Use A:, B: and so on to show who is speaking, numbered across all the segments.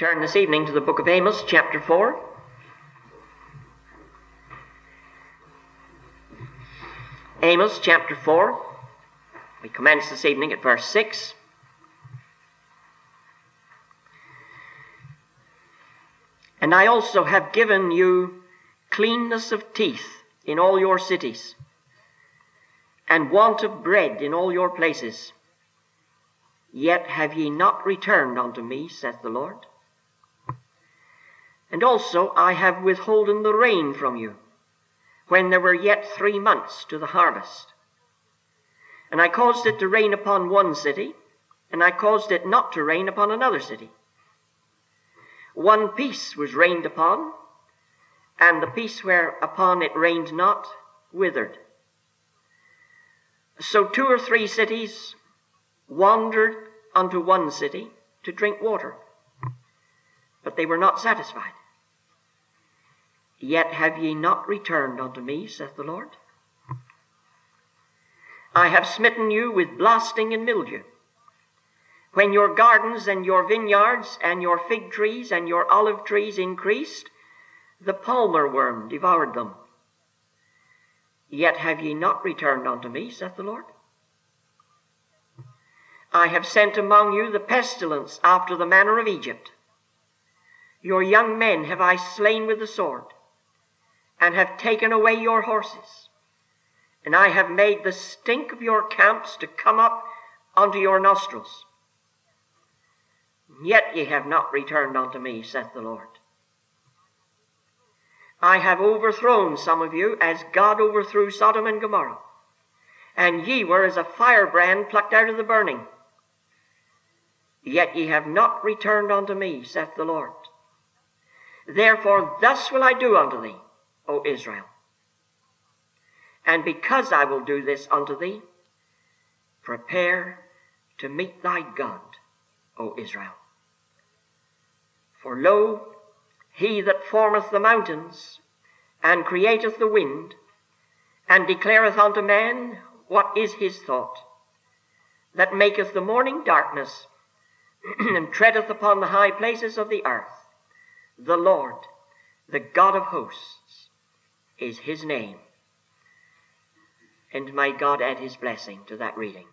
A: Turn this evening to the book of Amos, chapter 4. Amos, chapter 4. We commence this evening at verse 6. And I also have given you cleanness of teeth in all your cities, and want of bread in all your places. Yet have ye not returned unto me, saith the Lord. And also I have withholden the rain from you, when there were yet 3 months to the harvest. And I caused it to rain upon one city, and I caused it not to rain upon another city. One piece was rained upon, and the piece whereupon it rained not withered. So 2 or 3 cities wandered unto one city to drink water, but they were not satisfied. Yet have ye not returned unto me, saith the Lord. I have smitten you with blasting and mildew. When your gardens and your vineyards and your fig trees and your olive trees increased, the palmer worm devoured them. Yet have ye not returned unto me, saith the Lord. I have sent among you the pestilence after the manner of Egypt. Your young men have I slain with the sword, and have taken away your horses. And I have made the stink of your camps to come up unto your nostrils. Yet ye have not returned unto me, saith the Lord. I have overthrown some of you, as God overthrew Sodom and Gomorrah, and ye were as a firebrand plucked out of the burning. Yet ye have not returned unto me, saith the Lord. Therefore thus will I do unto thee, O Israel. And because I will do this unto thee, prepare to meet thy God, O Israel. For lo, he that formeth the mountains, and createth the wind, and declareth unto man what is his thought, that maketh the morning darkness, and treadeth upon the high places of the earth, the Lord, the God of hosts, is his name. And may God add his blessing to that reading.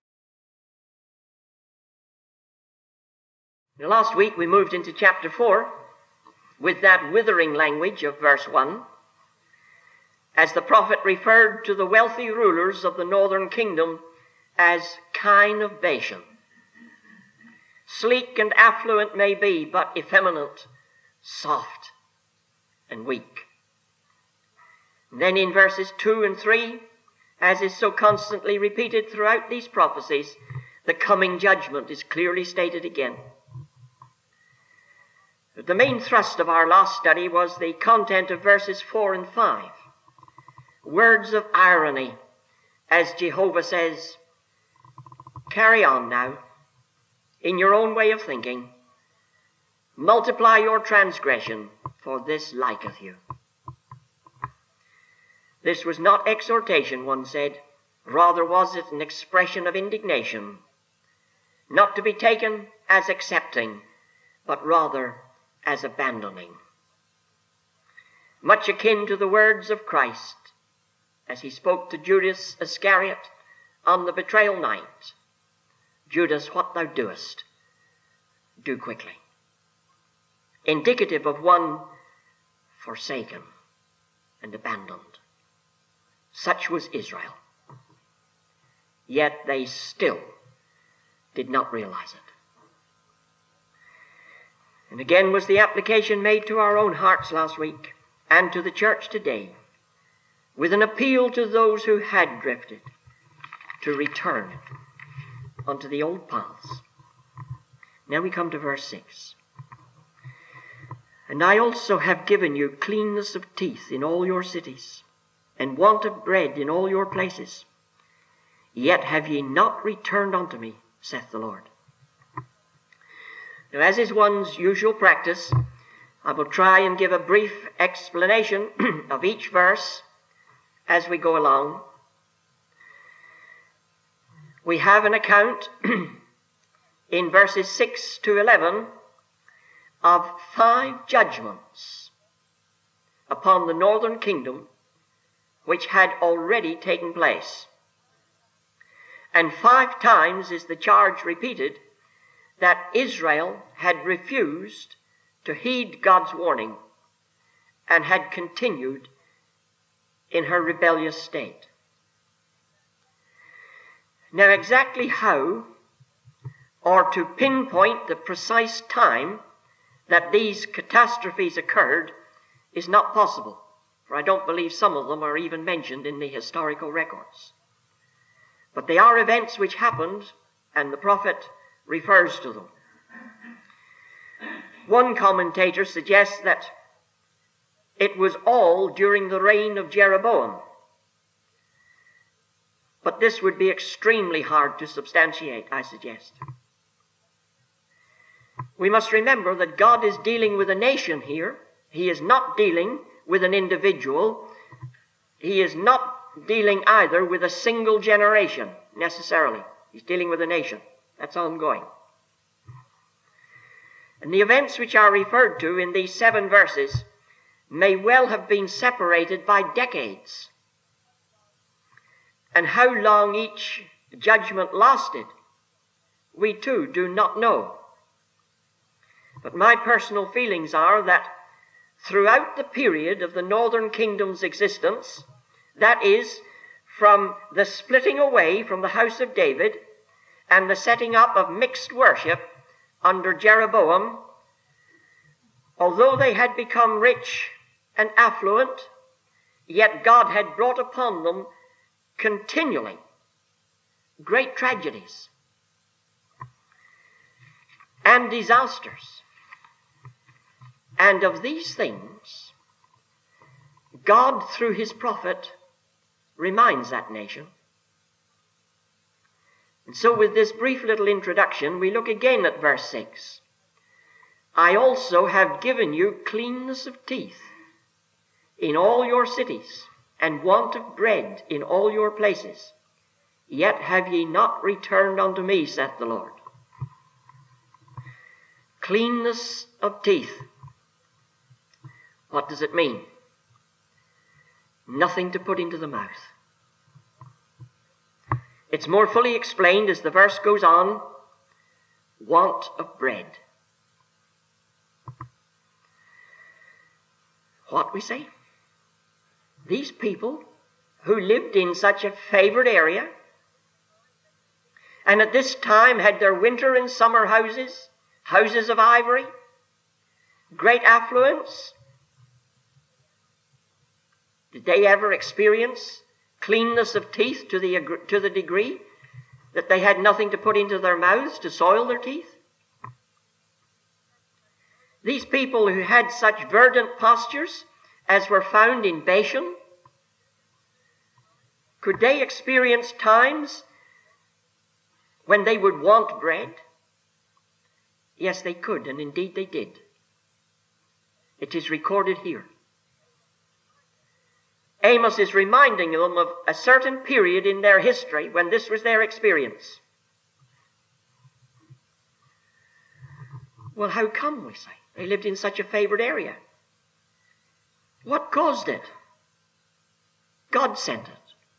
A: Now, last week we moved into chapter 4 with that withering language of verse 1, as the prophet referred to the wealthy rulers of the northern kingdom as kine of Bashan. Sleek and affluent may be, but effeminate, soft, and weak. And then in verses 2 and 3, as is so constantly repeated throughout these prophecies, the coming judgment is clearly stated again. But the main thrust of our last study was the content of verses 4 and 5. Words of irony, as Jehovah says, carry on now, in your own way of thinking. Multiply your transgression, for this liketh you. This was not exhortation, one said. Rather was it an expression of indignation, not to be taken as accepting, but rather as abandoning. Much akin to the words of Christ as he spoke to Judas Iscariot on the betrayal night. Judas, what thou doest, do quickly. Indicative of one forsaken and abandoned. Such was Israel. Yet they still did not realize it. And again was the application made to our own hearts last week and to the church today, with an appeal to those who had drifted to return unto the old paths. Now we come to verse 6. And I also have given you cleanness of teeth in all your cities, and want of bread in all your places. Yet have ye not returned unto me, saith the Lord. Now, as is one's usual practice, I will try and give a brief explanation of each verse as we go along. We have an account in verses 6 to 11 of 5 judgments upon the northern kingdom which had already taken place. And 5 times is the charge repeated that Israel had refused to heed God's warning and had continued in her rebellious state. Now, exactly how or to pinpoint the precise time that these catastrophes occurred is not possible, for I don't believe some of them are even mentioned in the historical records. But they are events which happened, and the prophet refers to them. One commentator suggests that it was all during the reign of Jeroboam. But this would be extremely hard to substantiate, I suggest. We must remember that God is dealing with a nation here. He is not dealing with an individual. He is not dealing either with a single generation, necessarily. He's dealing with a nation. That's ongoing. And the events which are referred to in these 7 verses may well have been separated by decades. And how long each judgment lasted, we too do not know. But my personal feelings are that throughout the period of the northern kingdom's existence, that is, from the splitting away from the house of David and the setting up of mixed worship under Jeroboam, although they had become rich and affluent, yet God had brought upon them continually great tragedies and disasters. And of these things, God, through his prophet, reminds that nation. And so with this brief little introduction, we look again at verse 6. I also have given you cleanness of teeth in all your cities, and want of bread in all your places. Yet have ye not returned unto me, saith the Lord. Cleanness of teeth. What does it mean? Nothing to put into the mouth. It's more fully explained as the verse goes on. Want of bread. What we say? These people who lived in such a favored area and at this time had their winter and summer houses, houses of ivory, great affluence, did they ever experience cleanness of teeth to the degree that they had nothing to put into their mouths to soil their teeth? These people who had such verdant postures as were found in Bashan, could they experience times when they would want bread? Yes, they could, and indeed they did. It is recorded here. Amos is reminding them of a certain period in their history when this was their experience. Well, how come, we say? They lived in such a favored area. What caused it? God sent it.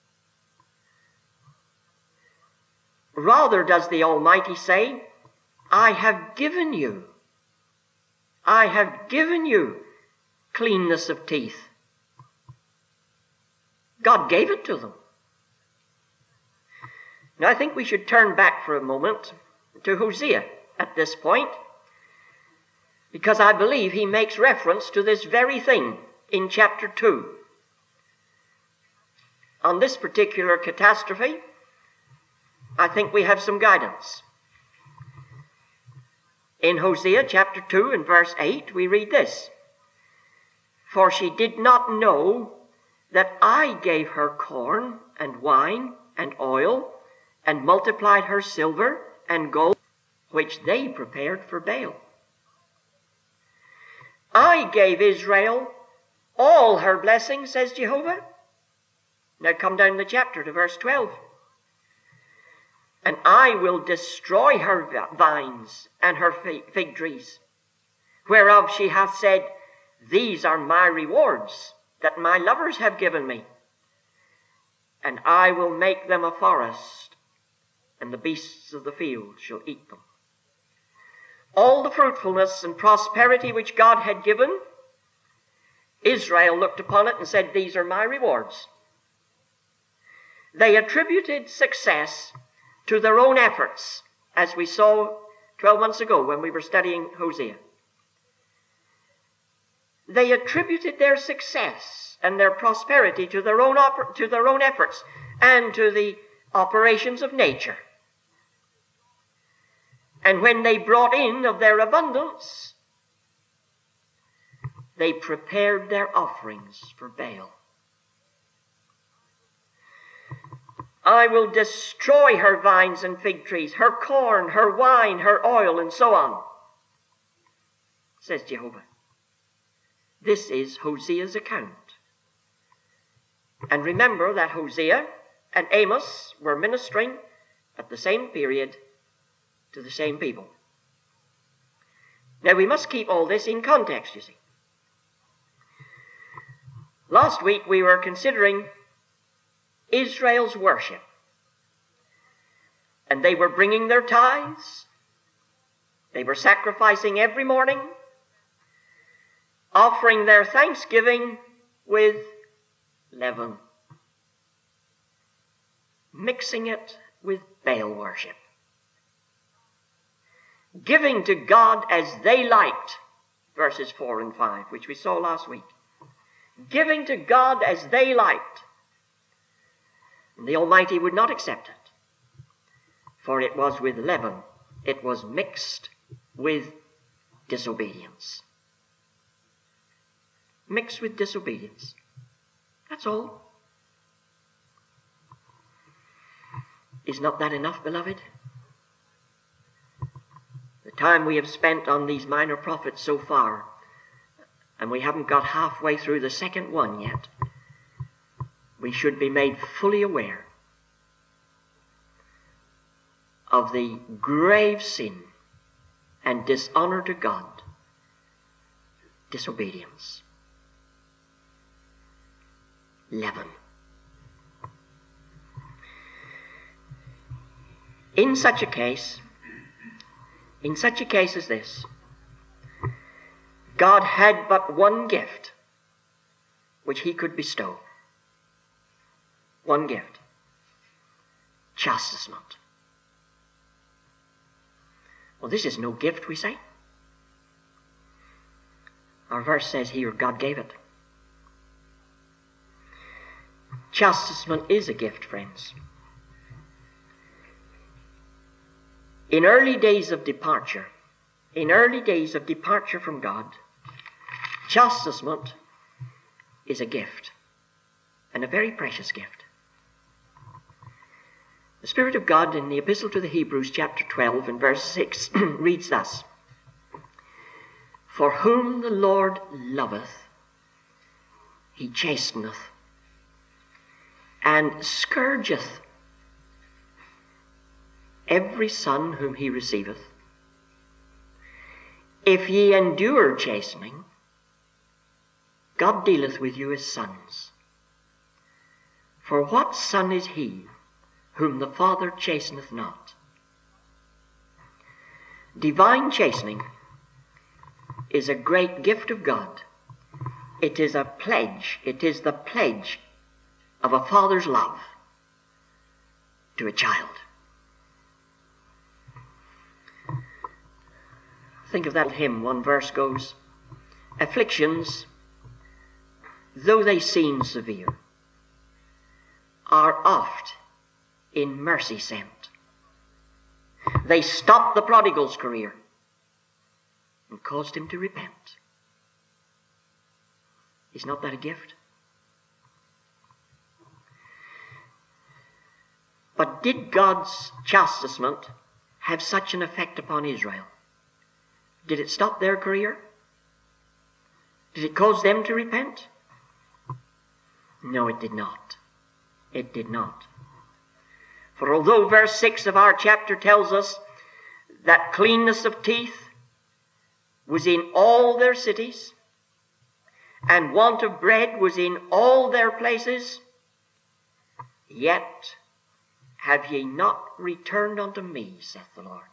A: Rather does the Almighty say, I have given you cleanness of teeth. God gave it to them. Now I think we should turn back for a moment to Hosea at this point, because I believe he makes reference to this very thing in chapter 2. On this particular catastrophe, I think we have some guidance. In Hosea chapter 2 and verse 8, we read this. For she did not know that I gave her corn and wine and oil and multiplied her silver and gold, which they prepared for Baal. I gave Israel all her blessings, says Jehovah. Now come down the chapter to verse 12. And I will destroy her vines and her fig trees, whereof she hath said, These are my rewards that my lovers have given me, and I will make them a forest, and the beasts of the field shall eat them. All the fruitfulness and prosperity which God had given, Israel looked upon it and said, These are my rewards. They attributed success to their own efforts, as we saw 12 months ago when we were studying Hosea. They attributed their success and their prosperity to their own efforts and to the operations of nature. And when they brought in of their abundance, they prepared their offerings for Baal. I will destroy her vines and fig trees, her corn, her wine, her oil, and so on, says Jehovah. This is Hosea's account. And remember that Hosea and Amos were ministering at the same period to the same people. Now we must keep all this in context, you see. Last week we were considering Israel's worship. And they were bringing their tithes. They were sacrificing every morning, offering their thanksgiving with leaven, mixing it with Baal worship, giving to God as they liked, verses 4 and 5, which we saw last week. Giving to God as they liked. And the Almighty would not accept it, for it was with leaven. It was mixed with disobedience. Mixed with disobedience. That's all. Is not that enough, beloved? The time we have spent on these minor prophets so far, and we haven't got halfway through the second one yet, we should be made fully aware of the grave sin and dishonor to God, disobedience, leaven. In such a case as this, God had but one gift which he could bestow. One gift. Chastisement. Well, this is no gift, we say. Our verse says here, God gave it. Chastisement is a gift, friends. In early days of departure from God, chastisement is a gift, and a very precious gift. The Spirit of God in the Epistle to the Hebrews, chapter 12 and verse 6, reads thus, For whom the Lord loveth, he chasteneth, and scourgeth every son whom he receiveth. If ye endure chastening, God dealeth with you as sons. For what son is he whom the Father chasteneth not? Divine chastening is a great gift of God. It is a pledge. It is the pledge of a father's love to a child. Think of that hymn. One verse goes, Afflictions, though they seem severe, are oft in mercy sent. They stopped the prodigal's career and caused him to repent. Is not that a gift? But did God's chastisement have such an effect upon Israel? Did it stop their career? Did it cause them to repent? No, it did not. It did not. For although verse 6 of our chapter tells us that cleanness of teeth was in all their cities, and want of bread was in all their places, yet have ye not returned unto me, saith the Lord.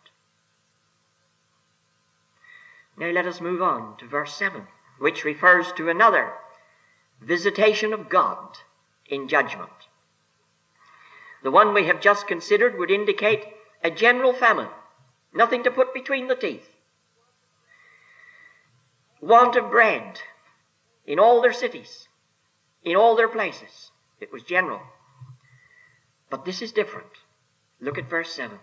A: Now let us move on to verse 7, which refers to another visitation of God in judgment. The one we have just considered would indicate a general famine, nothing to put between the teeth. Want of bread in all their cities, in all their places. It was general. But this is different. Look at verse 7.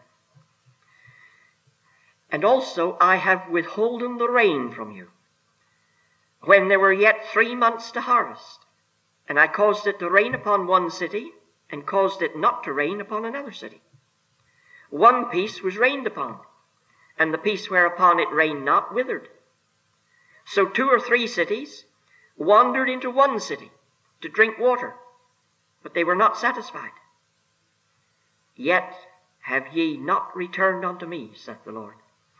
A: And also I have withholden the rain from you, when there were yet 3 months to harvest. And I caused it to rain upon one city, and caused it not to rain upon another city. One piece was rained upon, and the piece whereupon it rained not withered. So 2 or 3 cities wandered into one city to drink water, but they were not satisfied. Yet have ye not returned unto me, saith the Lord.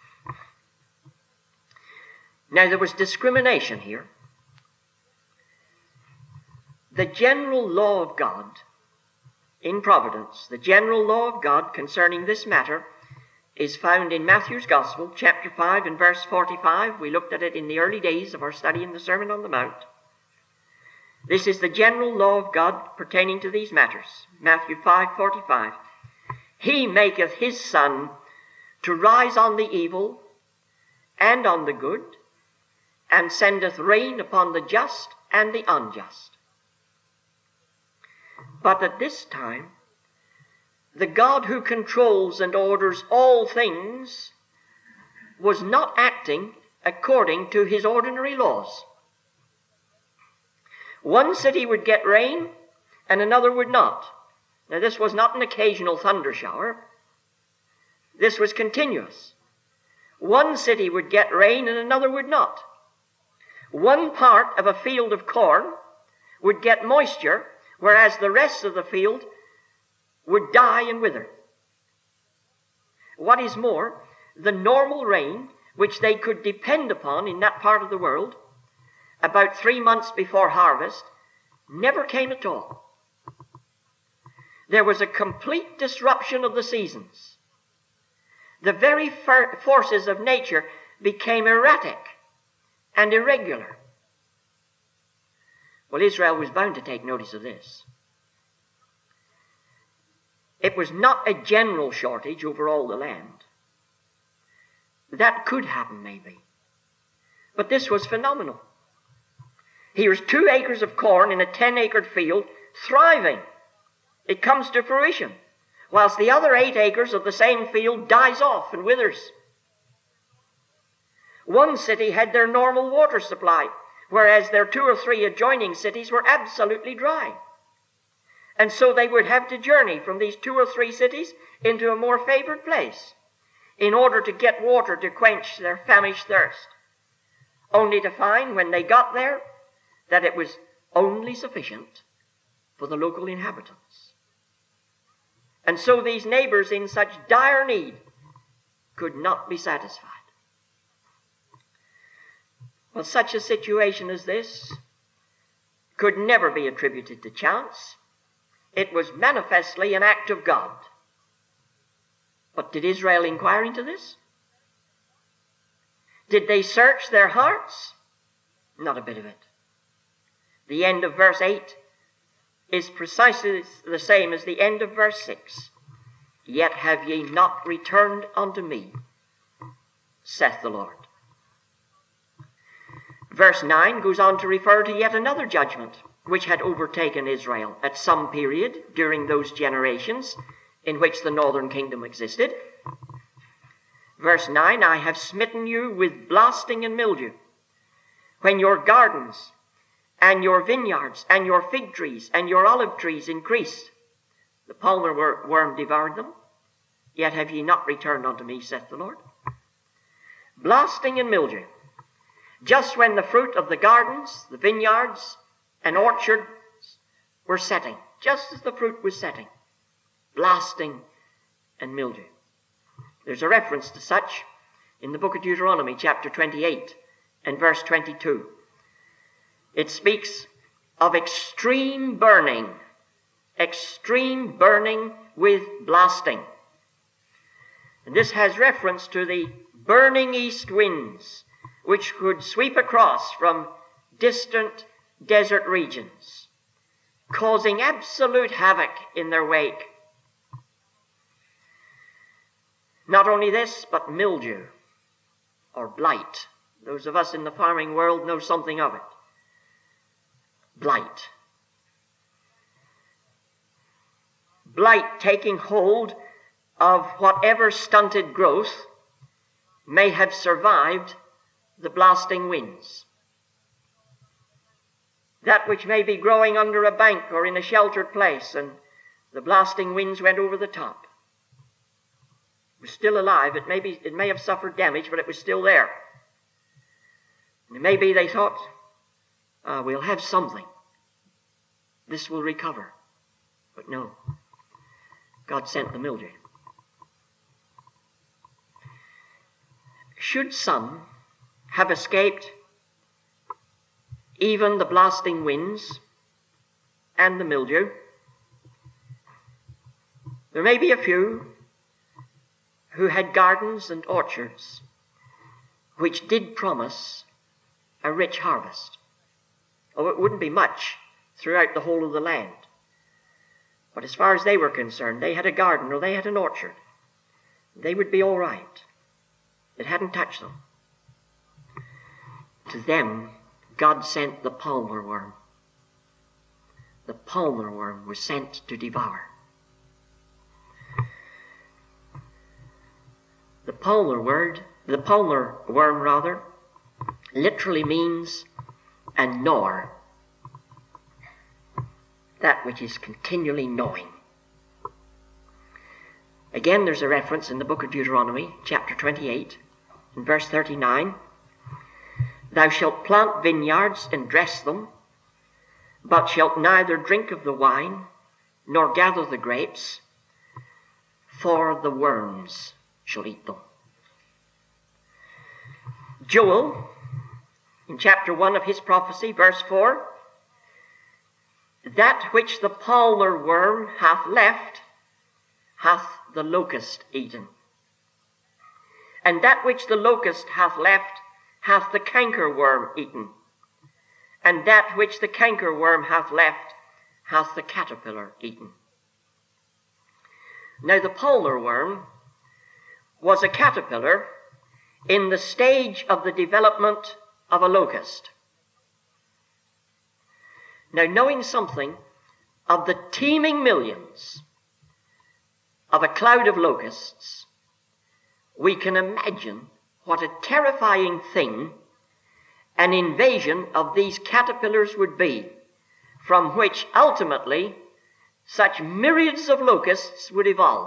A: Now there was discrimination here. The general law of God in providence, the general law of God concerning this matter, is found in Matthew's Gospel, chapter 5 and verse 45. We looked at it in the early days of our study in the Sermon on the Mount. This is the general law of God pertaining to these matters. Matthew 5:45. He maketh his sun to rise on the evil and on the good, and sendeth rain upon the just and the unjust. But at this time, the God who controls and orders all things was not acting according to his ordinary laws. One city would get rain and another would not. Now this was not an occasional thunder shower. This was continuous. One city would get rain and another would not. One part of a field of corn would get moisture, whereas the rest of the field would die and wither. What is more, the normal rain which they could depend upon in that part of the world about 3 months before harvest never came at all. There was a complete disruption of the seasons. The very forces of nature became erratic and irregular. Well, Israel was bound to take notice of this. It was not a general shortage over all the land. That could happen, maybe. But this was phenomenal. Here's 2 acres of corn in a 10-acre field thriving. It comes to fruition, whilst the other 8 acres of the same field dies off and withers. One city had their normal water supply, whereas their 2 or 3 adjoining cities were absolutely dry. And so they would have to journey from these 2 or 3 cities into a more favored place in order to get water to quench their famished thirst, only to find when they got there that it was only sufficient for the local inhabitants. And so these neighbors in such dire need could not be satisfied. Well, such a situation as this could never be attributed to chance. It was manifestly an act of God. But did Israel inquire into this? Did they search their hearts? Not a bit of it. The end of verse 8 is precisely the same as the end of verse 6. Yet have ye not returned unto me, saith the Lord. Verse 9 goes on to refer to yet another judgment which had overtaken Israel at some period during those generations in which the northern kingdom existed. Verse 9, I have smitten you with blasting and mildew, when your gardens and your vineyards and your fig trees and your olive trees increased. The palmer worm devoured them, yet have ye not returned unto me, saith the Lord. Blasting and mildew. Just when the fruit of the gardens, the vineyards, and orchards were setting, just as the fruit was setting, blasting and mildew. There's a reference to such in the book of Deuteronomy, chapter 28, in verse 22. It speaks of extreme burning with blasting. And this has reference to the burning east winds which could sweep across from distant desert regions, causing absolute havoc in their wake. Not only this, but mildew or blight. Those of us in the farming world know something of it. Blight. Blight taking hold of whatever stunted growth may have survived the blasting winds. That which may be growing under a bank or in a sheltered place, and the blasting winds went over the top. It was still alive. It may have suffered damage, but it was still there. And maybe they thought, we'll have something. This will recover. But no. God sent the mildew. Should some have escaped even the blasting winds and the mildew, there may be a few who had gardens and orchards which did promise a rich harvest. Oh, it wouldn't be much throughout the whole of the land. But as far as they were concerned, they had a garden or they had an orchard. They would be all right. It hadn't touched them. To them, God sent the palmer worm. The palmer worm was sent to devour. The palmer worm, literally means a gnawer. That which is continually gnawing. Again, there's a reference in the book of Deuteronomy, chapter 28, in verse 39. Thou shalt plant vineyards and dress them, but shalt neither drink of the wine, nor gather the grapes, for the worms shall eat them. Joel, in chapter 1 of his prophecy, verse 4, that which the palmer worm hath left, hath the locust eaten. And that which the locust hath left, hath the cankerworm eaten. And that which the cankerworm hath left, hath the caterpillar eaten. Now the palmer worm was a caterpillar in the stage of the development of a locust. Now, knowing something of the teeming millions of a cloud of locusts, we can imagine what a terrifying thing an invasion of these caterpillars would be, from which ultimately such myriads of locusts would evolve.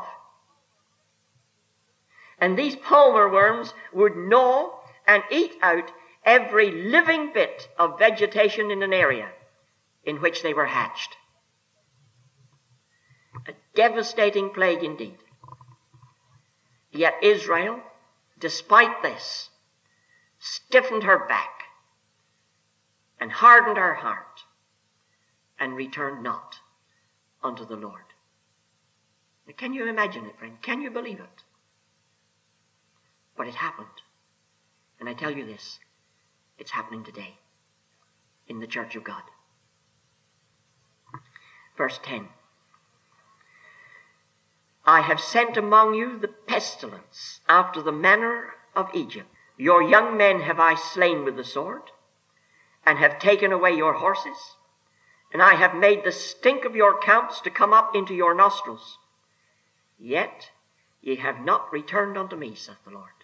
A: And these palmer worms would gnaw and eat out every living bit of vegetation in an area in which they were hatched. A devastating plague indeed. Yet Israel, despite this, stiffened her back and hardened her heart and returned not unto the Lord. Now, can you imagine it, friend? Can you believe it? But it happened. And I tell you this, it's happening today in the church of God. Verse 10. I have sent among you the pestilence after the manner of Egypt. Your young men have I slain with the sword, and have taken away your horses, and I have made the stink of your camps to come up into your nostrils. Yet ye have not returned unto me, saith the Lord.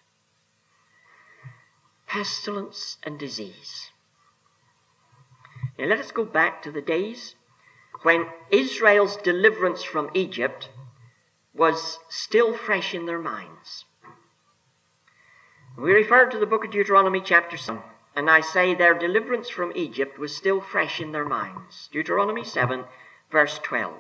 A: Pestilence and disease. Now let us go back to the days when Israel's deliverance from Egypt was still fresh in their minds. We refer to the book of Deuteronomy chapter 7, and I say their deliverance from Egypt was still fresh in their minds. Deuteronomy 7, verse 12.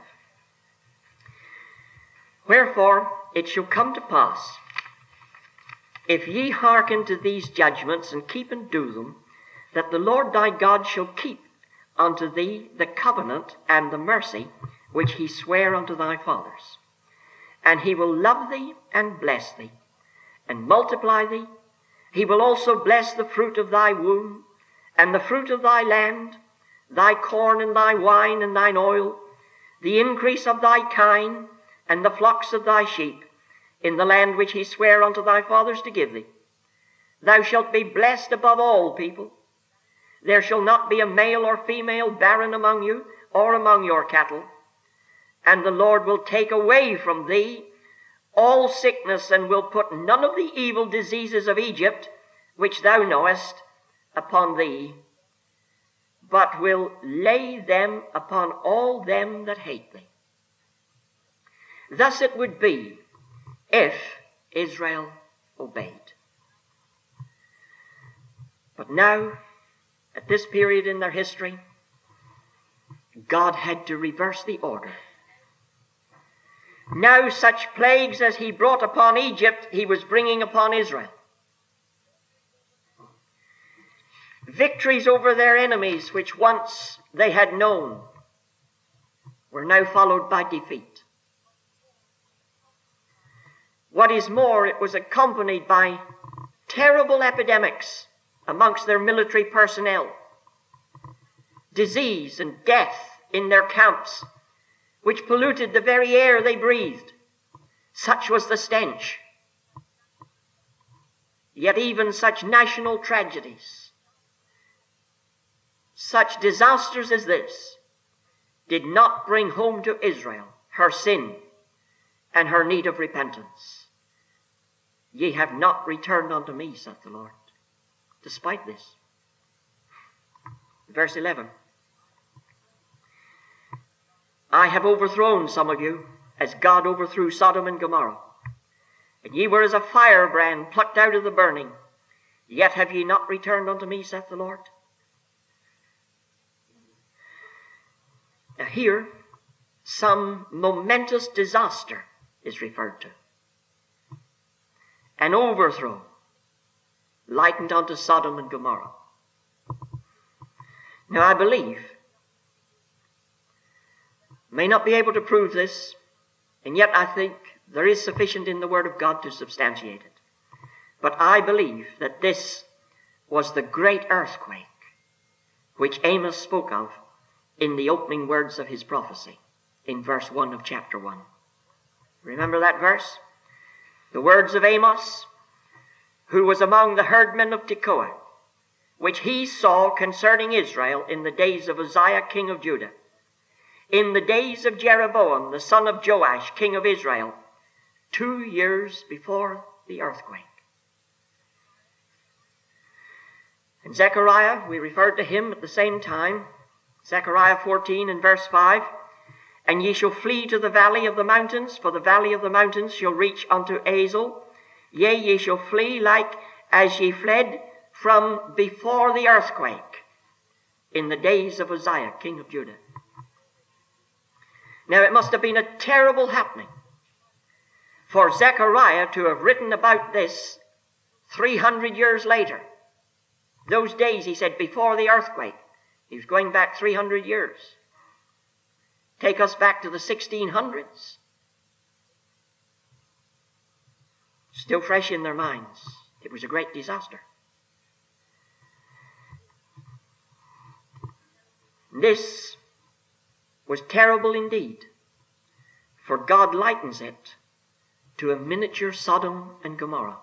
A: Wherefore it shall come to pass, if ye hearken to these judgments and keep and do them, that the Lord thy God shall keep unto thee the covenant and the mercy which he sware unto thy fathers. And he will love thee and bless thee, and multiply thee. He will also bless the fruit of thy womb, and the fruit of thy land, thy corn and thy wine and thine oil, the increase of thy kine, and the flocks of thy sheep, in the land which he sware unto thy fathers to give thee. Thou shalt be blessed above all people. There shall not be a male or female barren among you, or among your cattle. And the Lord will take away from thee all sickness, and will put none of the evil diseases of Egypt, which thou knowest, upon thee, but will lay them upon all them that hate thee. Thus it would be if Israel obeyed. But now, at this period in their history, God had to reverse the order. Now such plagues as he brought upon Egypt, he was bringing upon Israel. Victories over their enemies, which once they had known, were now followed by defeat. What is more, it was accompanied by terrible epidemics amongst their military personnel, disease and death in their camps, which polluted the very air they breathed. Such was the stench. Yet even such national tragedies, such disasters as this, did not bring home to Israel her sin and her need of repentance. Ye have not returned unto me, saith the Lord, despite this. Verse 11. I have overthrown some of you, as God overthrew Sodom and Gomorrah. And ye were as a firebrand plucked out of the burning. Yet have ye not returned unto me, saith the Lord. Now here, some momentous disaster is referred to. An overthrow likened unto Sodom and Gomorrah. Now I believe, may not be able to prove this, and yet I think there is sufficient in the Word of God to substantiate it. But I believe that this was the great earthquake which Amos spoke of in the opening words of his prophecy in verse 1 of chapter 1. Remember that verse? The words of Amos, who was among the herdmen of Tekoa, which he saw concerning Israel in the days of Uzziah king of Judah, in the days of Jeroboam the son of Joash king of Israel, 2 years before the earthquake. And Zechariah, we referred to him at the same time, Zechariah 14 and verse 5, and ye shall flee to the valley of the mountains, for the valley of the mountains shall reach unto Azel. Yea, ye shall flee like as ye fled from before the earthquake in the days of Uzziah, king of Judah. Now it must have been a terrible happening for Zechariah to have written about this 300 years later. Those days, he said, before the earthquake. He was going back 300 years. Take us back to the 1600s. Still fresh in their minds. It was a great disaster. This was terrible indeed, for God likens it to a miniature Sodom and Gomorrah.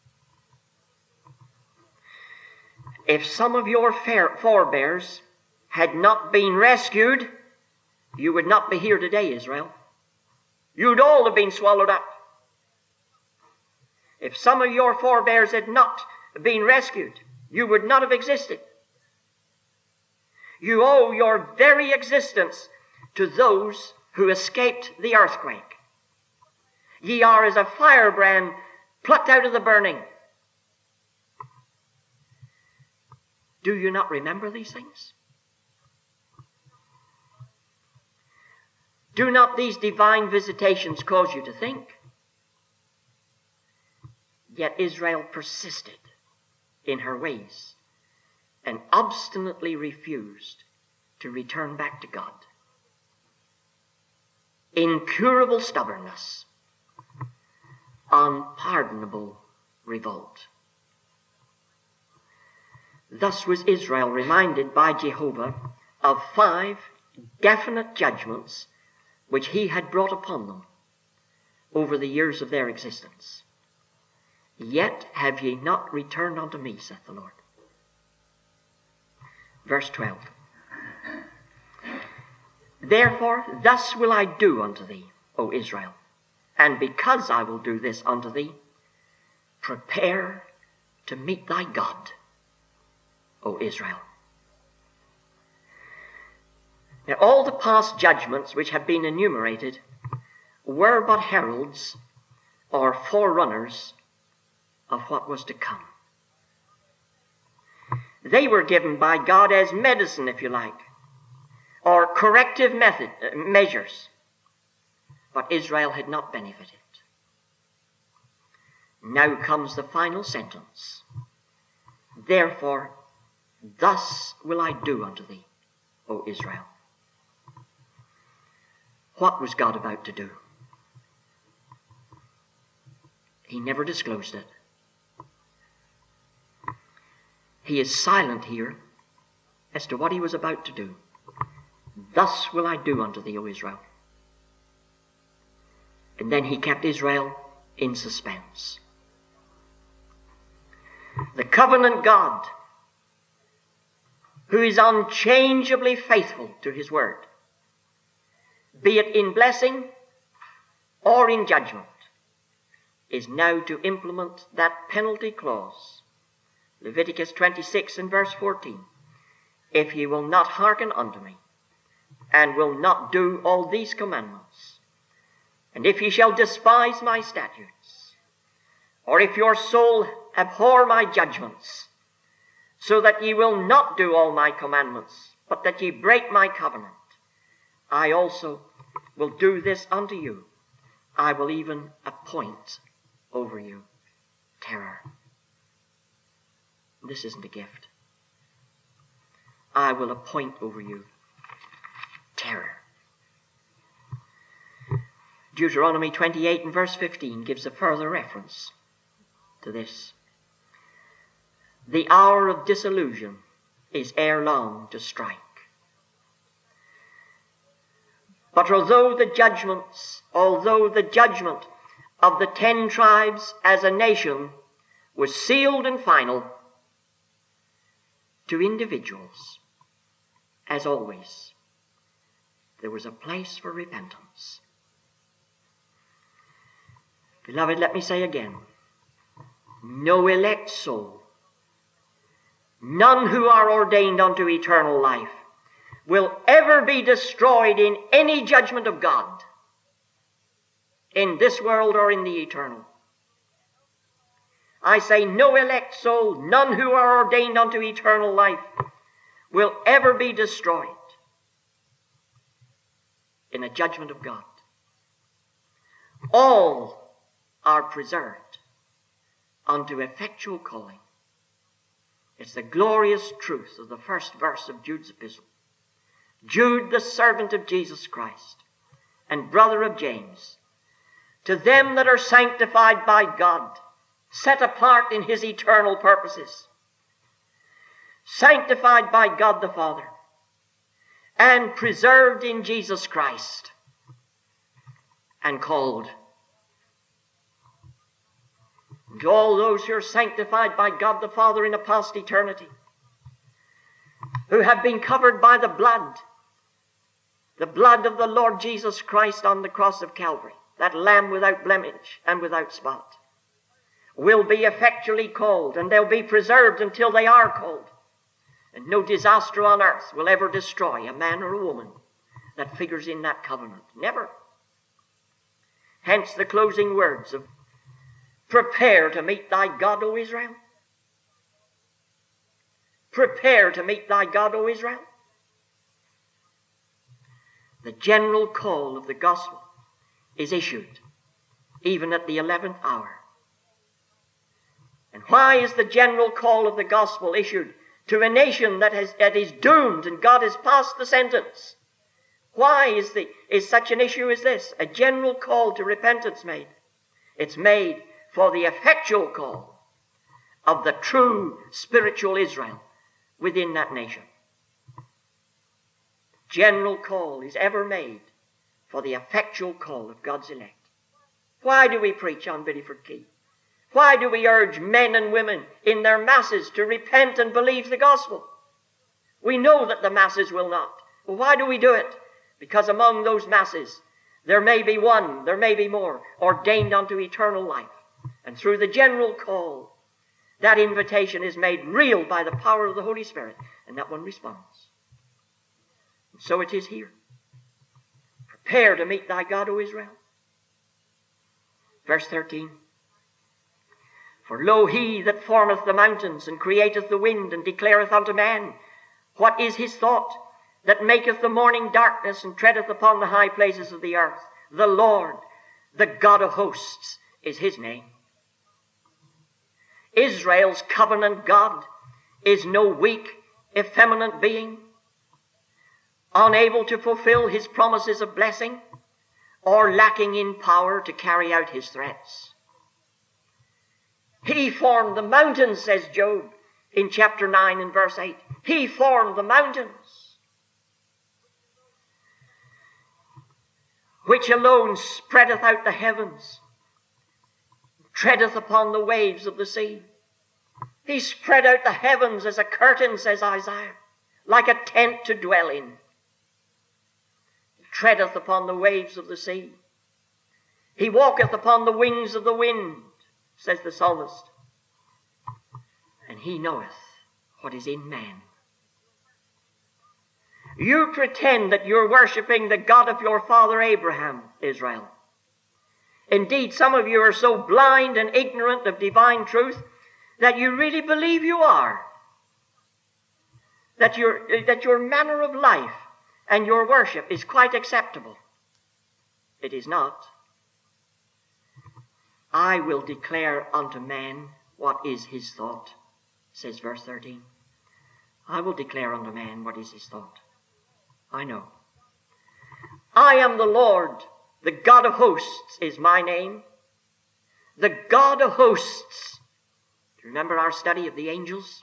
A: If some of your forebears had not been rescued, you would not be here today, Israel. You'd all have been swallowed up. If some of your forebears had not been rescued, you would not have existed. You owe your very existence to those who escaped the earthquake. Ye are as a firebrand plucked out of the burning. Do you not remember these things? Do not these divine visitations cause you to think? Yet Israel persisted in her ways and obstinately refused to return back to God. Incurable stubbornness, unpardonable revolt. Thus was Israel reminded by Jehovah of 5 definite judgments which he had brought upon them over the years of their existence. Yet have ye not returned unto me, saith the Lord. Verse 12. Therefore thus will I do unto thee, O Israel, and because I will do this unto thee, prepare to meet thy God, O Israel. Now all the past judgments which have been enumerated were but heralds or forerunners of what was to come. They were given by God as medicine, if you like, or corrective measures. But Israel had not benefited. Now comes the final sentence. Therefore, thus will I do unto thee, O Israel. What was God about to do? He never disclosed it. He is silent here as to what he was about to do. Thus will I do unto thee, O Israel. And then he kept Israel in suspense. The covenant God, who is unchangeably faithful to his word, be it in blessing or in judgment, is now to implement that penalty clause. Leviticus 26 and verse 14. If ye will not hearken unto me, and will not do all these commandments, and if ye shall despise my statutes, or if your soul abhor my judgments, so that ye will not do all my commandments, but that ye break my covenant, I also will do this unto you. I will even appoint over you terror. This isn't a gift. I will appoint over you terror. Deuteronomy 28 and verse 15 gives a further reference to this. The hour of disillusion is ere long to strike. But although the judgment of the 10 tribes as a nation was sealed and final, to individuals, as always, there was a place for repentance. Beloved, let me say again, no elect soul, none who are ordained unto eternal life, will ever be destroyed in any judgment of God, in this world or in the eternal. I say no elect soul, none who are ordained unto eternal life, will ever be destroyed in a judgment of God. All are preserved unto effectual calling. It's the glorious truth of the first verse of Jude's epistle. Jude, the servant of Jesus Christ, and brother of James, to them that are sanctified by God, set apart in his eternal purposes, sanctified by God the Father, and preserved in Jesus Christ, and called. To all those who are sanctified by God the Father in a past eternity, who have been covered by the blood of the Lord Jesus Christ on the cross of Calvary, that Lamb without blemish and without spot, will be effectually called, and they'll be preserved until they are called. And no disaster on earth will ever destroy a man or a woman that figures in that covenant. Never. Hence the closing words of, prepare to meet thy God, O Israel. Prepare to meet thy God, O Israel. The general call of the gospel is issued even at the 11th hour. And why is the general call of the gospel issued to a nation that is doomed, and God has passed the sentence. Why is such an issue as this? A general call to repentance made. It's made for the effectual call of the true spiritual Israel within that nation. General call is ever made for the effectual call of God's elect. Why do we preach on Bideford Quay? Why do we urge men and women in their masses to repent and believe the gospel? We know that the masses will not. Well, why do we do it? Because among those masses there may be one, there may be more, ordained unto eternal life. And through the general call, that invitation is made real by the power of the Holy Spirit, and that one responds. And so it is here. Prepare to meet thy God, O Israel. Verse 13. For lo, he that formeth the mountains, and createth the wind, and declareth unto man what is his thought, that maketh the morning darkness, and treadeth upon the high places of the earth. The Lord, the God of hosts, is his name. Israel's covenant God is no weak, effeminate being, unable to fulfill his promises of blessing, or lacking in power to carry out his threats. He formed the mountains, says Job in chapter 9 and verse 8. He formed the mountains, which alone spreadeth out the heavens, treadeth upon the waves of the sea. He spread out the heavens as a curtain, says Isaiah, like a tent to dwell in. He treadeth upon the waves of the sea. He walketh upon the wings of the wind, says the psalmist. And he knoweth what is in man. You pretend that you're worshipping the God of your father Abraham, Israel. Indeed, some of you are so blind and ignorant of divine truth that you really believe you are. That your manner of life and your worship is quite acceptable. It is not. I will declare unto man what is his thought, says verse 13. I will declare unto man what is his thought. I know. I am the Lord, the God of hosts is my name. The God of hosts. Do you remember our study of the angels?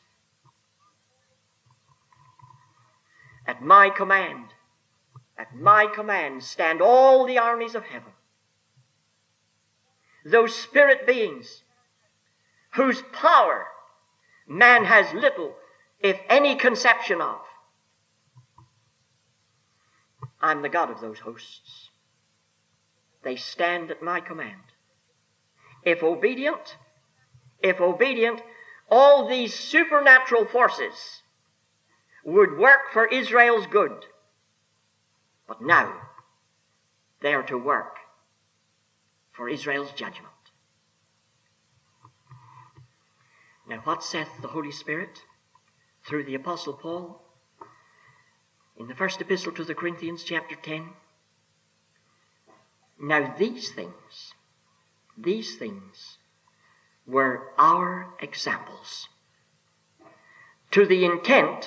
A: At my command stand all the armies of heaven. Those spirit beings whose power man has little, if any, conception of. I'm the God of those hosts. They stand at my command. If obedient, all these supernatural forces would work for Israel's good. But now they are to work for Israel's judgment. Now what saith the Holy Spirit through the Apostle Paul in the first epistle to the Corinthians, chapter 10? Now these things were our examples, to the intent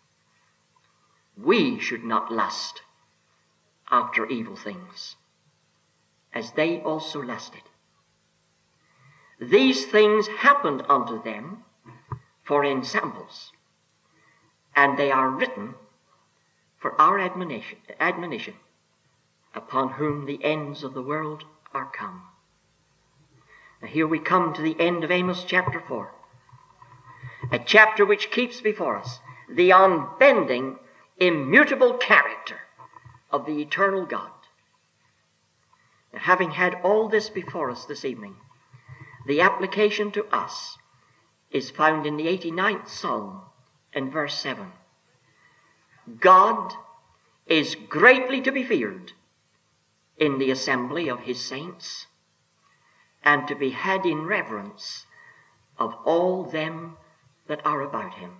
A: we should not lust after evil things, as they also lusted. These things happened unto them for ensamples, and they are written for our admonition, upon whom the ends of the world are come. Now here we come to the end of Amos chapter 4, a chapter which keeps before us the unbending, immutable character of the eternal God. Now, having had all this before us this evening, the application to us is found in the 89th Psalm and verse 7. God is greatly to be feared in the assembly of his saints, and to be had in reverence of all them that are about him.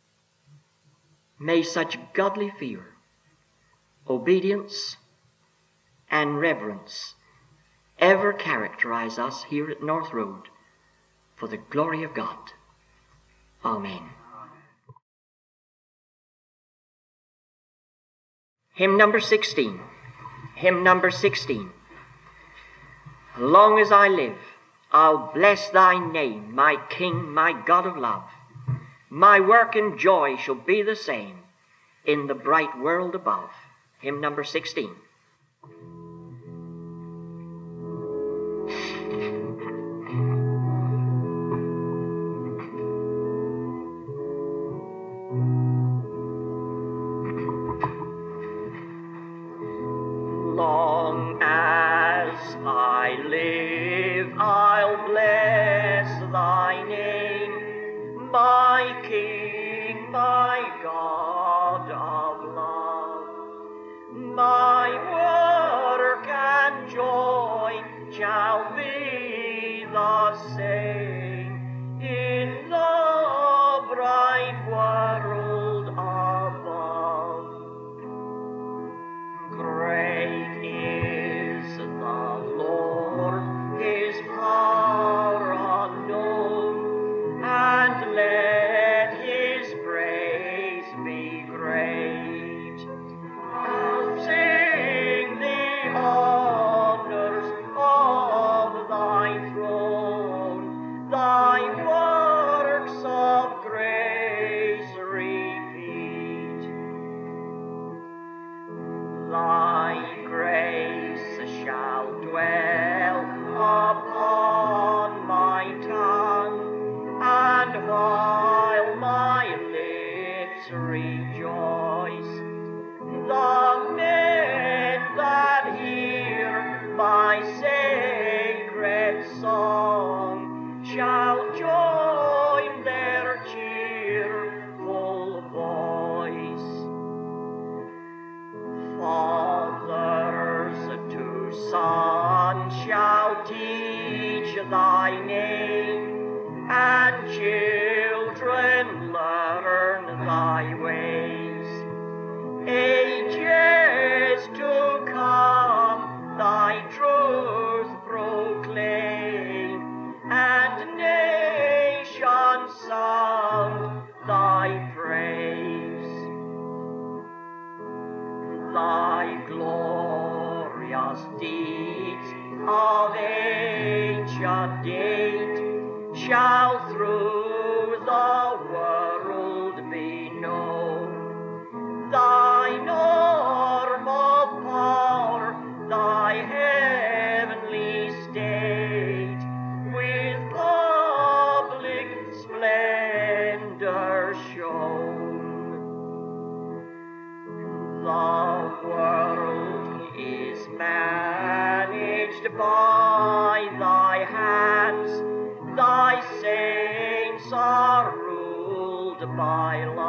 A: May such godly fear, obedience, and reverence ever characterize us here at North Road for the glory of God. Amen. Hymn number 16. Hymn number 16. Long as I live, I'll bless thy name, my King, my God of love. My work and joy shall be the same in the bright world above. Hymn number 16. Long as I live, I'll bless thy name, my King, my God of love. My work and joy shall be the same in the bright world above. Great is the Lord, his power unknown, and let his praise be great. I'll sing the honors of thy throne, thy works of grace repeat. Thy grace shall dwell upon my tongue, and while my lips rejoice, the men that hear my sacred song shall join their cheerful voice. Fathers to sons shall teach thy name, and children learn thy ways. Ages to come thy truth proclaim, and nations sound thy praise. Thy glorious deeds of ancient date shall through the world be known. Thine arm of power, thy heavenly state, with public splendor shown. The world is managed by thy hands, thy saints are ruled by love.